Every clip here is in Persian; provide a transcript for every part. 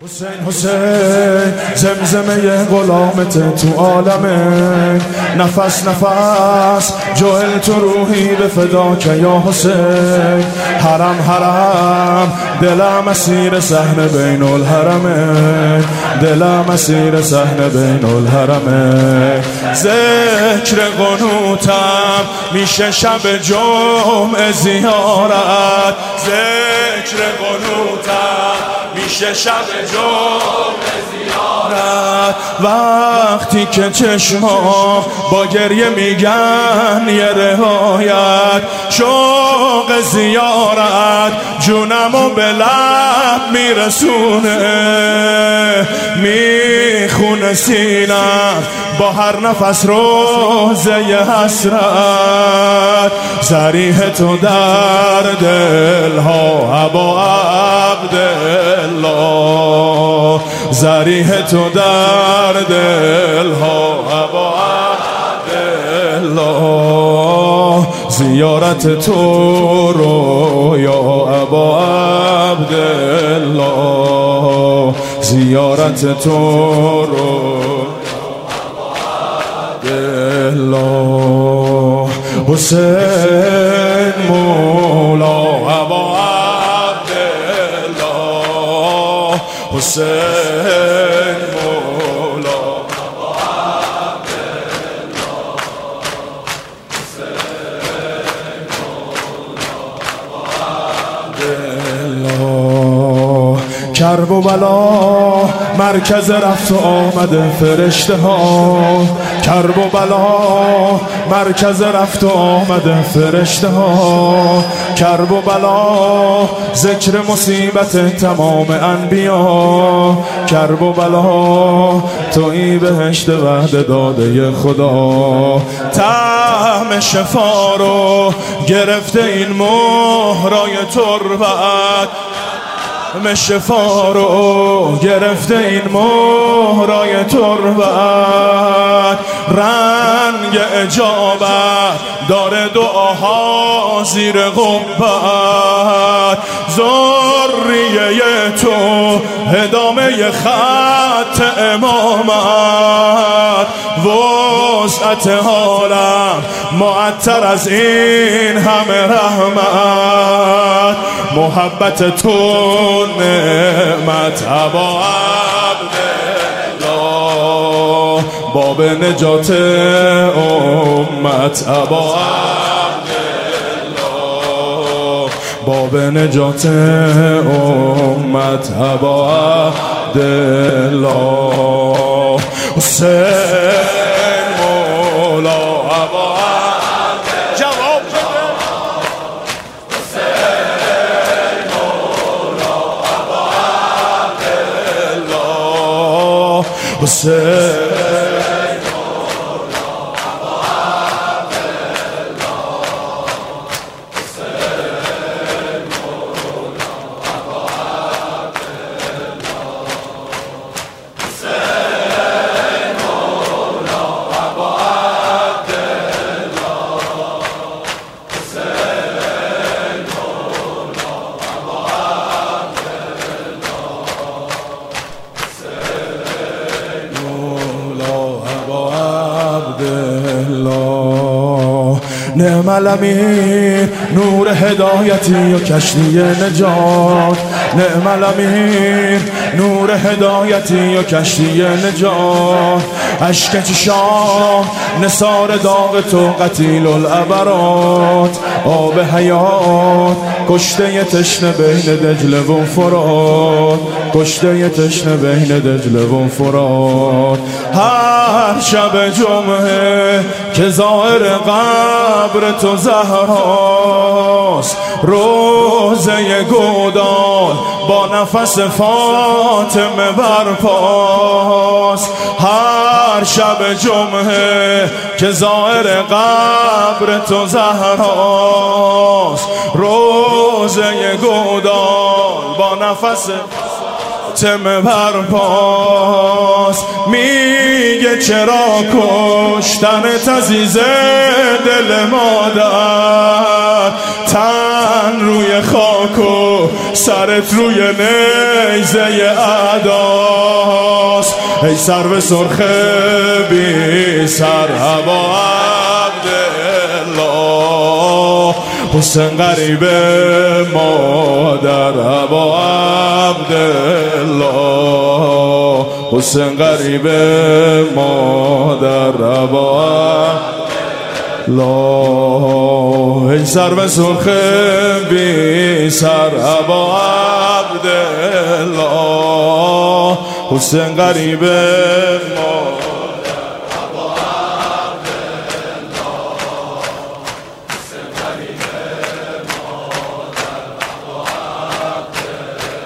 حسین حسین زمزمه غلامت تو عالمه، نفس نفس جعلت روحی به فداک یا حسین. حرم حرم دلم اسیر صحن بین الحرمه، دلم اسیر صحن بین الحرمه. ذکر قنوتم میشه شب جمعه زیارت، ذکر قنوتم میشه شب جمعه زیارت. وقتی که چشما با گریه میگن یه روایت، شوق زیارت جونمو به لب میرسونه، میخونه سینم با هر نفس روزه حسرت. ذریح تو در دلها ابا عبدالله، ذریح تو در دلها ابا عبدالله. زیارت تو رو یا ابا عبدالله، زیارت تو رو الله. حسین مولا ابا عبدالله، حسین مولا ابا عبدالله، حسین مولا ابا عبدالله. کرب و بلا مرکز رفت و آمد فرشته ها، کرب و بلا مرکز رفت و آمد فرشته ها. کرب و بلا ذکر مصیبت تمام انبیا، کرب و بلا تویی بهشت وعده داده خدا. طعم شفا رو گرفته این مهرای تربت، شفا رو گرفته این مهرای تربت. رنگ اجابت داره دعاها زیر قبت، ذریه تو ادامه خط امامت. وسعت حالم معطر از این همه رحمت، محبت تو نعمت ابا عبدالله. باب نجات امت ابا عبدالله، باب نجات امت ابا عبدالله. حسین مولا ابا عبدالله، جواب بده. حسین مولا ابا عبدالله، حسین نعم الامین نور هدایتی و کشتی نجات، نعم الامین نور هدایتی و کشتی نجات. اشک چشام نثار داغ تو قتیل العبرات، آب حیات کشته تشنه بین دجله و فرات، کشته تشنه بین دجله و فرات. هر شب جمعه که ظاهر قبر تو زهراست، روزه گودال با نفس فاطمه برپاست. هر شب جمعه که ظاهر قبر تو زهراست، روزه گودال با نفس ماتم برپاس، میگه چرا کشتن عزیز دل مادر، تن روی خاک و سرت روی نیزه اعداست. ای سرو سرخ بی سر ابا عبدالله، حسین غریب مادر ابا عبدالله، حسین غریب مادر ابا عبدالله. ای سرو سرخ بی سر ابا عبدالله، حسین غریب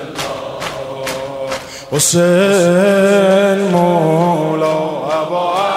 حسین مولا ابا